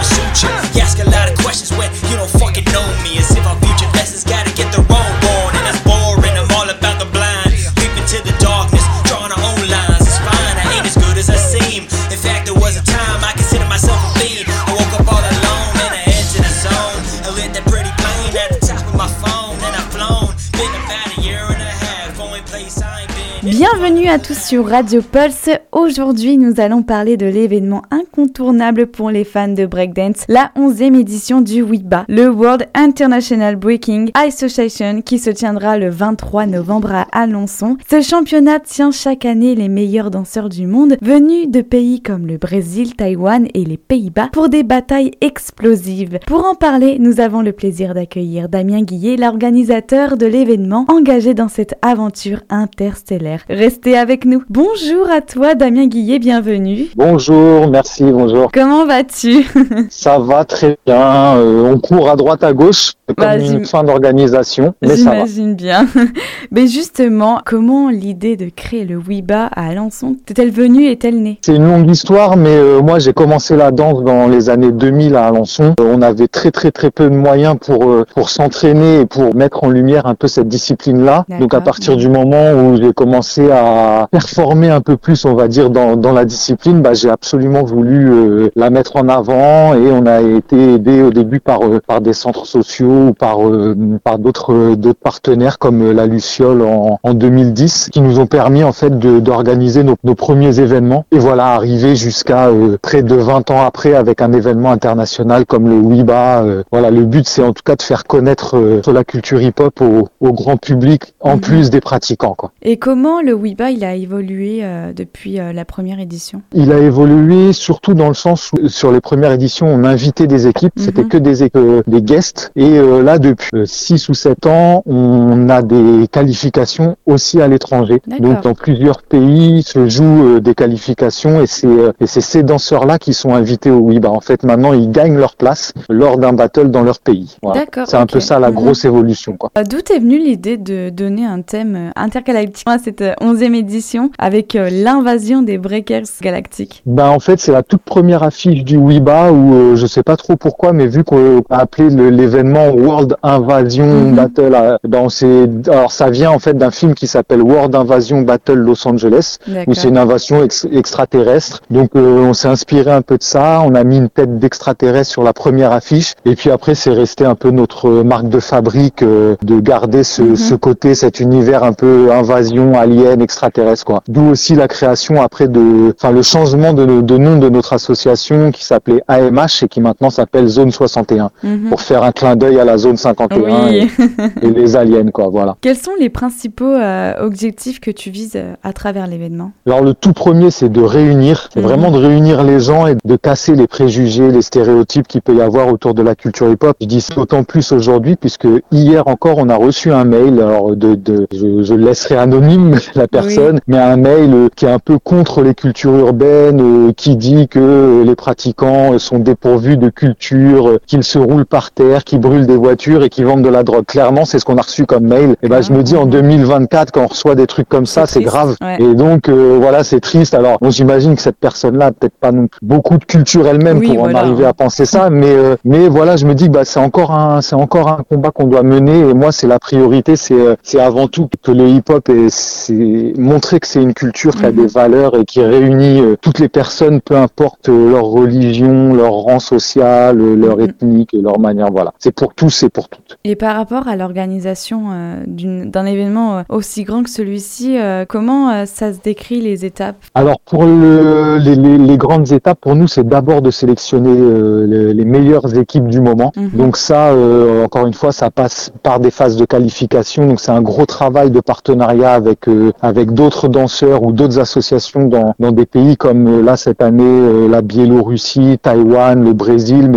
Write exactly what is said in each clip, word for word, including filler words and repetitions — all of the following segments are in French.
suit you. You ask a lot of questions when you don't fucking know me. As if our future lessons gotta get the road on. And that's boring, I'm all about the blind. Leap into the darkness, drawing our own lines. It's fine, I ain't as good as I seem. In fact, there was a time I considered myself a fiend. I woke up all alone and I entered the zone. I lit that pretty plane at the top of my phone. And I've flown, been about a year and a half. Going place I ain't been. Bienvenue à tous sur Radio Pulse. Aujourd'hui, nous allons parler de l'événement incontournable pour les fans de breakdance, la onzième édition du W I B A, le World International Breaking Association, qui se tiendra le vingt-trois novembre à Alençon. Ce championnat tient chaque année les meilleurs danseurs du monde, venus de pays comme le Brésil, Taïwan et les Pays-Bas, pour des batailles explosives. Pour en parler, nous avons le plaisir d'accueillir Damien Guillet, l'organisateur de l'événement, engagé dans cette aventure interstellaire. Restez avec nous. Bonjour à toi Damien Guillet, bienvenue. Bonjour, merci, bonjour. Comment vas-tu? Ça va très bien, euh, on court à droite à gauche comme bah, une fin d'organisation, mais ça va. J'imagine bien. Mais justement, comment l'idée de créer le W I B A à Alençon, est-elle venue, est-elle née? C'est une longue histoire, mais euh, moi j'ai commencé la danse dans les années deux mille à Alençon. Euh, on avait très très très peu de moyens pour euh, pour s'entraîner et pour mettre en lumière un peu cette discipline-là. D'accord. Donc à partir du moment où j'ai commencé à performer un peu plus, on va dire, dans dans la discipline, bah j'ai absolument voulu euh, la mettre en avant et on a été aidé au début par euh, par des centres sociaux ou par euh, par d'autres euh, d'autres partenaires comme euh, la Luciole en en deux mille dix qui nous ont permis en fait de d'organiser nos nos premiers événements et voilà arriver jusqu'à euh, près de vingt ans après avec un événement international comme le W I B A. Euh, voilà, le but c'est en tout cas de faire connaître euh, la culture hip-hop au au grand public en mm-hmm. plus des pratiquants quoi. Et comment le W I B A il a évolué euh, depuis euh, la première édition? Il a évolué surtout dans le sens où sur les premières éditions on invitait des équipes, mm-hmm. c'était que des euh, des guests et euh, là depuis six ou sept ans on a des qualifications aussi à l'étranger. D'accord. Donc dans plusieurs pays se jouent euh, des qualifications et c'est euh, et c'est ces danseurs là qui sont invités au W I B A. En fait maintenant ils gagnent leur place lors d'un battle dans leur pays. Voilà. D'accord. C'est un okay. peu ça la mm-hmm. grosse évolution quoi. D'où est venue l'idée de donner un thème intergalactique à cette onzième édition avec euh, l'invasion des breakers galactiques? Ben en fait c'est la toute première affiche du W I B A où euh, je sais pas trop pourquoi mais vu qu'on a appelé le, l'événement World Invasion mm-hmm. Battle, euh, ben on s'est, alors ça vient en fait d'un film qui s'appelle World Invasion Battle Los Angeles. D'accord. Où c'est une invasion ex- extraterrestre. Donc euh, on s'est inspiré un peu de ça, on a mis une tête d'extraterrestre sur la première affiche et puis après c'est resté un peu notre marque de fabrique euh, de garder ce, mm-hmm. ce côté, cet univers un peu invasion alien extraterrestre quoi. D'où aussi la création après de, enfin le changement de, de nom de notre association qui s'appelait A M H et qui maintenant s'appelle Zone soixante et un mm-hmm. pour faire un clin d'œil à la zone cinquante et un oui. et, et les aliens quoi, voilà. Quels sont les principaux euh, objectifs que tu vises euh, à travers l'événement? Alors le tout premier c'est de réunir, c'est mm-hmm. vraiment de réunir les gens et de casser les préjugés, les stéréotypes qu'il peut y avoir autour de la culture hip-hop. Je dis ça d'autant plus aujourd'hui puisque hier encore on a reçu un mail, alors de, de je, je laisserai anonyme la personne, oui. mais un mail euh, qui est un peu contre les cultures urbaines, euh, qui dit que euh, les pratiquants sont dépourvus de culture, euh, qu'ils se roulent par terre, qu'ils brûlent des voitures et qu'ils vendent de la drogue. Clairement, c'est ce qu'on a reçu comme mail. Et ben, ah, je me dis, en deux mille vingt-quatre, quand on reçoit des trucs comme ça, c'est, c'est grave. Ouais. Et donc, euh, voilà, c'est triste. Alors, bon, j'imagine que cette personne-là a peut-être pas non plus beaucoup de culture elle-même oui, pour voilà. en arriver à penser ça, mais euh, mais voilà, je me dis, bah, c'est encore un, c'est encore un combat qu'on doit mener. Et moi, c'est la priorité, c'est euh, c'est avant tout que le hip-hop et c'est montrer que c'est une culture qui a mm-hmm. des valeurs et qui réunit euh, toutes les personnes, peu importe euh, leur religion, leur rang social, euh, leur mm-hmm. ethnique, leur manière. Voilà, c'est pour tous et pour toutes. Et par rapport à l'organisation euh, d'une, d'un événement euh, aussi grand que celui-ci, euh, comment euh, ça se décrit les étapes? Alors pour le, les, les, les grandes étapes, pour nous, c'est d'abord de sélectionner euh, les, les meilleures équipes du moment. Mm-hmm. Donc ça, euh, encore une fois, ça passe par des phases de qualification. Donc c'est un gros travail de partenariat avec euh, avec d'autres danseurs ou d'autres associations dans dans des pays comme euh, là cette année euh, la Biélorussie, Taïwan, le Brésil, mais wow.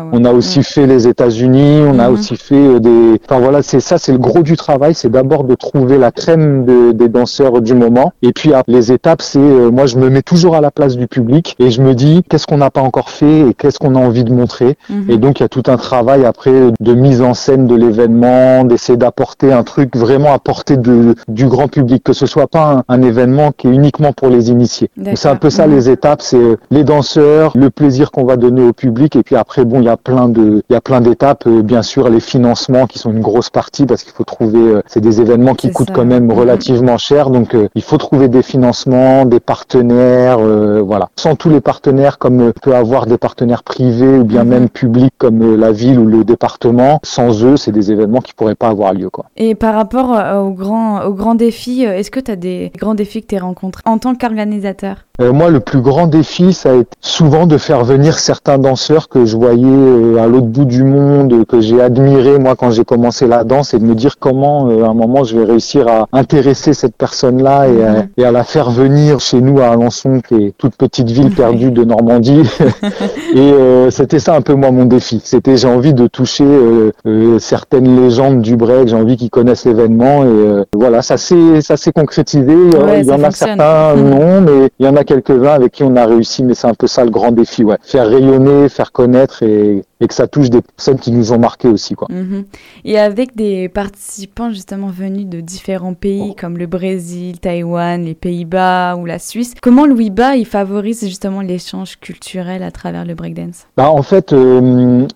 On a aussi mmh. fait les États-Unis, on mmh. a aussi fait des... Enfin voilà, c'est ça, c'est le gros du travail, c'est d'abord de trouver la crème de, des danseurs du moment. Et puis les étapes, c'est... Euh, moi, je me mets toujours à la place du public et je me dis qu'est-ce qu'on n'a pas encore fait et qu'est-ce qu'on a envie de montrer. Mmh. Et donc, il y a tout un travail après de mise en scène de l'événement, d'essayer d'apporter un truc vraiment à portée de, du grand public, que ce soit pas un, un événement qui est uniquement pour les initiés. Donc, c'est un peu ça mmh. les étapes, c'est les danseurs, le plaisir qu'on va donner au public et puis après, bon, il y a plein de, il y a plein d'étapes, euh, bien sûr, les financements qui sont une grosse partie parce qu'il faut trouver, euh, c'est des événements qui c'est coûtent ça. Quand même mmh. relativement cher, donc euh, il faut trouver des financements, des partenaires, euh, voilà. Sans tous les partenaires, comme euh, peut avoir des partenaires privés ou bien mmh. même publics comme euh, la ville ou le département, sans eux, c'est des événements qui pourraient pas avoir lieu, quoi. Et par rapport euh, aux grands, aux grands défis, euh, est-ce que tu as des grands défis que tu as rencontrés en tant qu'organisateur? Euh, moi, le plus grand défi, ça a été souvent de faire venir certains danseurs que je voyais euh, à l'autre bout du monde, que j'ai admiré moi quand j'ai commencé la danse, et de me dire comment, euh, à un moment, je vais réussir à intéresser cette personne-là et, mmh. à, et à la faire venir chez nous à Alençon, qui est toute petite ville perdue de Normandie. Et euh, c'était ça un peu moi mon défi. C'était j'ai envie de toucher euh, euh, certaines légendes du break, j'ai envie qu'ils connaissent l'événement et euh, voilà, ça s'est ça s'est concrétisé. Ouais, il y en a certains non, mais il y en a quelques-uns avec qui on a réussi, mais c'est un peu ça le grand défi, ouais. Faire rayonner, faire connaître et, et que ça touche des personnes qui nous ont marqué aussi, quoi. Mm-hmm. Et avec des participants justement venus de différents pays comme le Brésil, Taïwan, les Pays-Bas ou la Suisse, comment le WIBA il favorise justement l'échange culturel à travers le breakdance? Bah en fait, euh, nous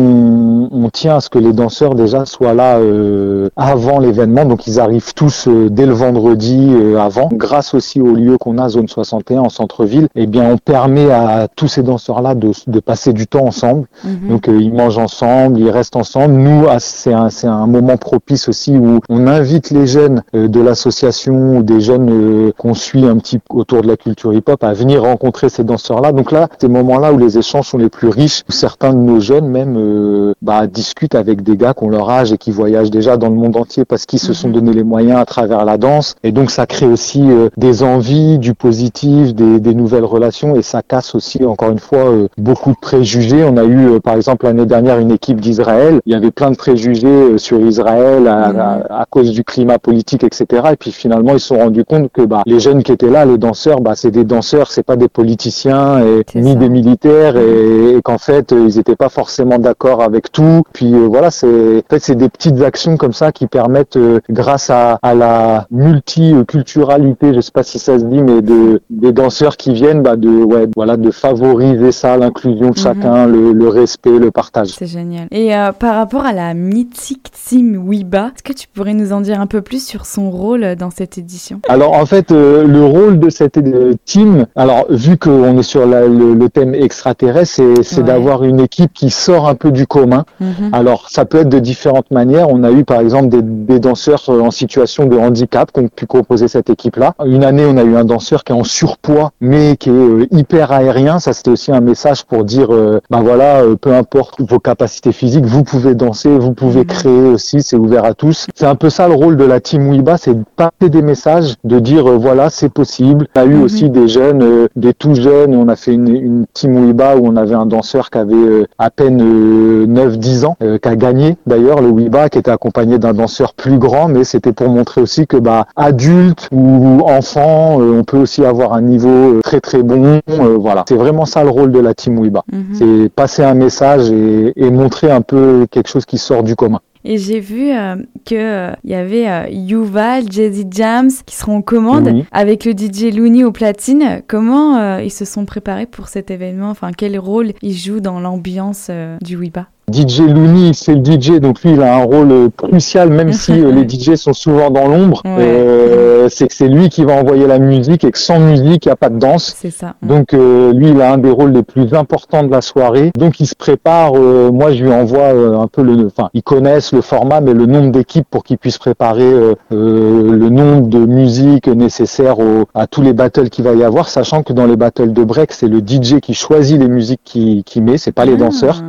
on, on tient à ce que les danseurs déjà soient là euh, avant l'événement, donc ils arrivent tous euh, dès le vendredi euh, avant. Grâce aussi au lieu qu'on a Zone soixante et un en centre-ville, eh bien on permet à tous ces danseurs-là de, de passer du temps ensemble. Mm-hmm. Donc euh, ils mangent ensemble, ils restent ensemble. Nous, ah, c'est un c'est un moment propice aussi où on invite les jeunes euh, de l'association ou des jeunes euh, qu'on suit un petit autour de la culture hip-hop à venir rencontrer ces danseurs-là. Donc là, ces moments-là où les échanges sont les plus riches, où certains de nos jeunes même euh, bah, discutent avec des gars qui ont leur âge et qui voyagent déjà dans le monde entier parce qu'ils mm-hmm. se sont donné les moyens à travers la danse. Et donc ça crée aussi euh, des envies, du positif, des, des nouvelles relations et ça casse aussi encore une fois euh, beaucoup de préjugés. On a eu euh, par exemple l'année dernière une équipe d'Israël. Il y avait plein de préjugés euh, sur Israël à, mm-hmm. à, à cause du climat politique, et cetera. Et puis finalement ils se sont rendus compte que bah, les jeunes qui étaient là, les danseurs, bah, c'est des danseurs, c'est pas des politiciens et c'est ni ça. Des militaires et, et qu'en fait euh, ils n'étaient pas forcément d'accord avec tout. Puis euh, voilà, c'est en fait c'est des petites actions comme ça qui permettent euh, grâce à, à la multiculturalité, je sais pas si ça se dit, mais de des danseurs qui viennent bah, de ouais voilà de favoriser ça, l'inclusion de mm-hmm. chacun, le, le respect, le partage. C'est génial. Et euh, par rapport à la mythique team WIBA, est-ce que tu pourrais nous en dire un peu plus sur son rôle dans cette édition? Alors en fait euh, le rôle de cette euh, team, alors vu qu'on est sur la, le, le thème extraterrestre, c'est, c'est ouais. d'avoir une équipe qui sort un peu du commun. Mm-hmm. Alors ça peut être de différentes manières. On a eu par exemple des, des danseurs en situation de handicap qui ont pu composer cette équipe-là. Une année on a eu un danseur qui est en surpoids mais qui est euh, hyper aérien. Ça c'était aussi un message pour dire euh, ben voilà, euh, peu importe vos capacités physiques, vous pouvez danser, vous pouvez mmh. créer aussi, c'est ouvert à tous. C'est un peu ça le rôle de la team WIBA, c'est de passer des messages, de dire euh, voilà, c'est possible. On a eu mmh. aussi des jeunes, euh, des tout jeunes, on a fait une, une team WIBA où on avait un danseur qui avait euh, à peine euh, neuf dix ans, euh, qui a gagné d'ailleurs le WIBA, qui était accompagné d'un danseur plus grand, mais c'était pour montrer aussi que bah adulte ou enfant, euh, on peut aussi avoir un niveau euh, très très bon. Euh, voilà, c'est vraiment ça le rôle de la team WIBA. Mmh. C'est passer un message et, et montrer un peu quelque chose qui sort du commun. Et j'ai vu euh, qu'il euh, y avait euh, Yuval, Jazzy Jams qui seront en commande oui. avec le D J Looney au platine. Comment euh, ils se sont préparés pour cet événement? Enfin, quel rôle ils jouent dans l'ambiance euh, du WIBA? D J Looney, c'est le D J, donc lui, il a un rôle crucial, même si euh, les D J sont souvent dans l'ombre. Ouais. Euh, c'est que c'est lui qui va envoyer la musique et que sans musique, il n'y a pas de danse. C'est ça. Donc euh, lui, il a un des rôles les plus importants de la soirée. Donc il se prépare. Euh, moi, je lui envoie euh, un peu le, enfin, ils connaissent le format, mais le nombre d'équipes pour qu'ils puissent préparer euh, euh, le nombre de musiques nécessaires au, à tous les battles qu'il va y avoir, sachant que dans les battles de break, c'est le D J qui choisit les musiques qu'il, qu'il met, c'est pas les danseurs. Ouais.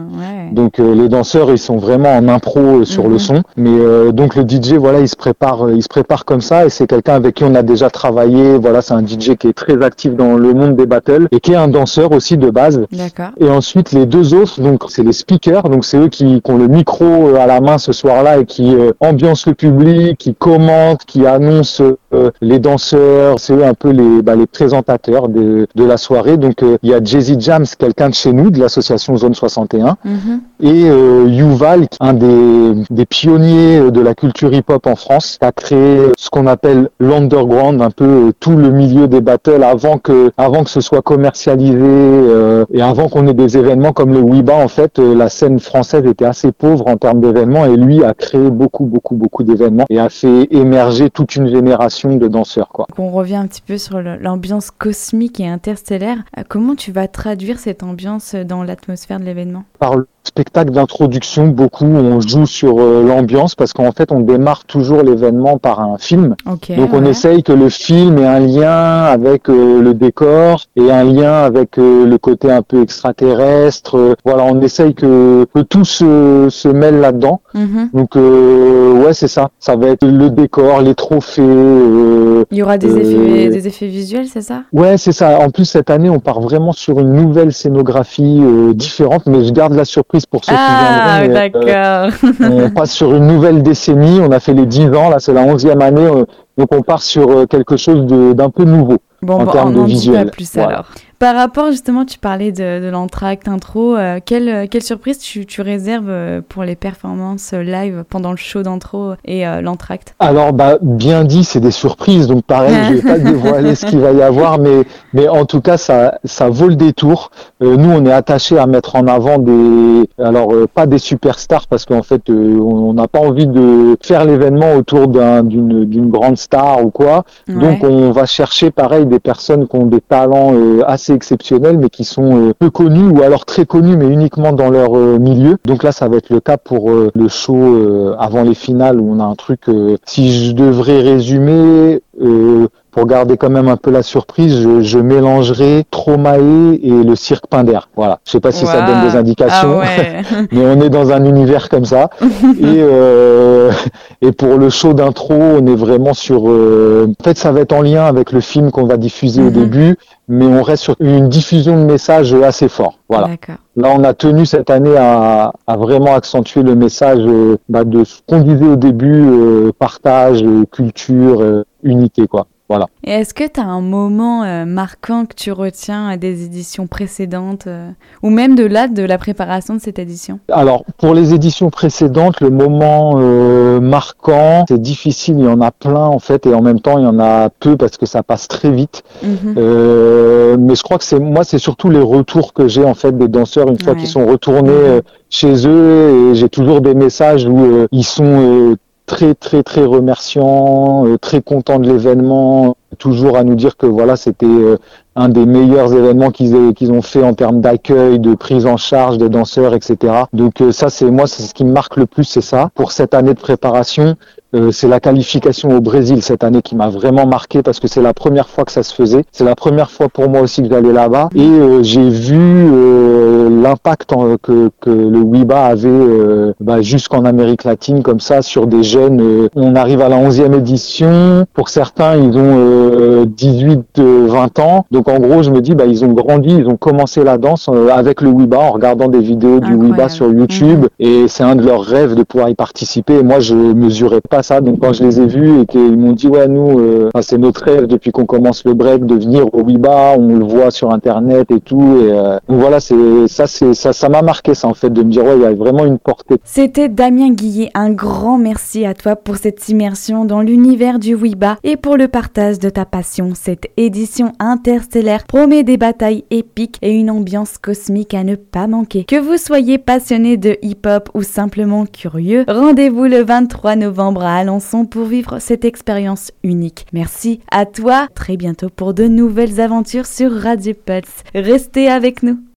Donc euh, les danseurs ils sont vraiment en impro euh, sur mm-hmm. le son, mais euh, donc le D J voilà il se prépare, euh, il se prépare comme ça et c'est quelqu'un avec qui on a déjà travaillé. Voilà, c'est un D J qui est très actif dans le monde des battles et qui est un danseur aussi de base. D'accord. Et ensuite les deux autres donc c'est les speakers, donc c'est eux qui, qui ont le micro à la main ce soir-là et qui euh, ambiancent le public, qui commentent, qui annoncent euh, les danseurs. C'est eux un peu les bah, les présentateurs de de la soirée. Donc euh, il y a Jay-Z Jams, quelqu'un de chez nous de l'association Zone soixante et un, mm-hmm. et euh, Yuval, un des des pionniers de la culture hip-hop en France, qui a créé ce qu'on appelle l'underground, un peu euh, tout le milieu des battles avant que avant que ce soit commercialisé euh, et avant qu'on ait des événements comme le Weeba. En fait, euh, la scène française était assez pauvre en termes d'événements et lui a créé beaucoup beaucoup beaucoup d'événements et a fait émerger toute une génération de danseurs, quoi. Donc on revient un petit peu sur le, l'ambiance cosmique et interstellaire. Comment tu vas traduire cette ambiance dans l'atmosphère de l'événement? Par le spectacle d'introduction, beaucoup on joue sur euh, l'ambiance parce qu'en fait on démarre toujours l'événement par un film. Okay, donc ouais. on essaye que le film ait un lien avec euh, le décor et un lien avec euh, le côté un peu extraterrestre. Euh, voilà, on essaye que, que tout se, se mêle là-dedans. Mm-hmm. Donc euh, ouais, c'est ça. Ça va être le décor, les trophées. Euh, Il y aura des, euh, effets, des effets visuels, c'est ça? Ouais, c'est ça. En plus cette année on part vraiment sur une nouvelle scénographie euh, différente, mais je garde la surprise pour ceux ah, qui viendront. Ah, d'accord. Euh, on passe sur une nouvelle décennie. On a fait les dix ans, là c'est la onzième année. Euh, donc on part sur quelque chose de, d'un peu nouveau bon, en bon, termes de visuel. On n'en dit pas plus voilà. Alors. Par rapport justement, tu parlais de, de l'entracte intro, euh, quelle, quelle surprise tu, tu réserves pour les performances live pendant le show d'intro et euh, l'entracte? Alors bah bien dit, c'est des surprises, donc pareil, je vais pas dévoiler ce qu'il va y avoir, mais mais en tout cas ça ça vaut le détour. Euh, nous on est attachés à mettre en avant des, alors euh, pas des superstars parce qu'en fait euh, on n'a pas envie de faire l'événement autour d'un, d'une d'une grande star ou quoi. Ouais. Donc on va chercher pareil des personnes qui ont des talents euh, assez exceptionnels mais qui sont euh, peu connus ou alors très connus mais uniquement dans leur euh, milieu. Donc là ça va être le cas pour euh, le show euh, avant les finales où on a un truc, euh, si je devrais résumer, euh, pour garder quand même un peu la surprise, je, je mélangerai Stromae et le Cirque Pinder. Voilà. Je sais pas si wow. ça donne des indications, ah ouais. mais on est dans un univers comme ça. et euh, et pour le show d'intro, on est vraiment sur. Euh, en fait, ça va être en lien avec le film qu'on va diffuser mm-hmm. au début, mais on reste sur une diffusion de messages assez fort. Voilà. D'accord. Là, on a tenu cette année à, à vraiment accentuer le message euh, bah, de ce qu'on disait au début, euh, partage, euh, culture, euh, unité, quoi. Voilà. Et est-ce que tu as un moment euh, marquant que tu retiens des éditions précédentes euh, ou même de là, de la préparation de cette édition? Alors, pour les éditions précédentes, le moment euh, marquant, c'est difficile, il y en a plein en fait, et en même temps, il y en a peu parce que ça passe très vite. Mm-hmm. Euh, mais je crois que c'est moi, c'est surtout les retours que j'ai en fait des danseurs une fois ouais. qu'ils sont retournés mm-hmm. euh, chez eux, et j'ai toujours des messages où euh, ils sont... Euh, très très très remerciants, euh, très contents de l'événement, toujours à nous dire que voilà c'était euh, un des meilleurs événements qu'ils aient, qu'ils ont fait en termes d'accueil, de prise en charge des danseurs, et cetera. Donc euh, ça c'est moi c'est ce qui me marque le plus, c'est ça. Pour cette année de préparation, euh, c'est la qualification au Brésil cette année qui m'a vraiment marqué parce que c'est la première fois que ça se faisait. C'est la première fois pour moi aussi que j'allais là-bas et euh, j'ai vu euh, l'impact en, que, que le Weeba avait euh, bah, jusqu'en Amérique latine comme ça sur des jeunes. Euh, on arrive à la onzième édition. Pour certains, ils ont euh, dix-huit, vingt ans. Donc en gros, je me dis, bah ils ont grandi, ils ont commencé la danse euh, avec le Weeba en regardant des vidéos du Weeba sur YouTube. Mmh. Et c'est un de leurs rêves de pouvoir y participer. Et moi, je mesurais pas ça. Donc quand je les ai vus et qu'ils m'ont dit, ouais, nous, euh, c'est notre rêve depuis qu'on commence le break de venir au Weeba. On le voit sur Internet et tout. Et euh, donc voilà, c'est ça, c'est ça, ça m'a marqué ça en fait de me dire, ouais, il y a vraiment une portée. C'était Damien Guillet. Un grand merci à toi pour cette immersion dans l'univers du Weeba et pour le partage de ta passion. Cette édition interstellaire promet des batailles épiques et une ambiance cosmique à ne pas manquer. Que vous soyez passionné de hip-hop ou simplement curieux, rendez-vous le vingt-trois novembre à Alençon pour vivre cette expérience unique. Merci à toi, très bientôt pour de nouvelles aventures sur Radio Pulse. Restez avec nous.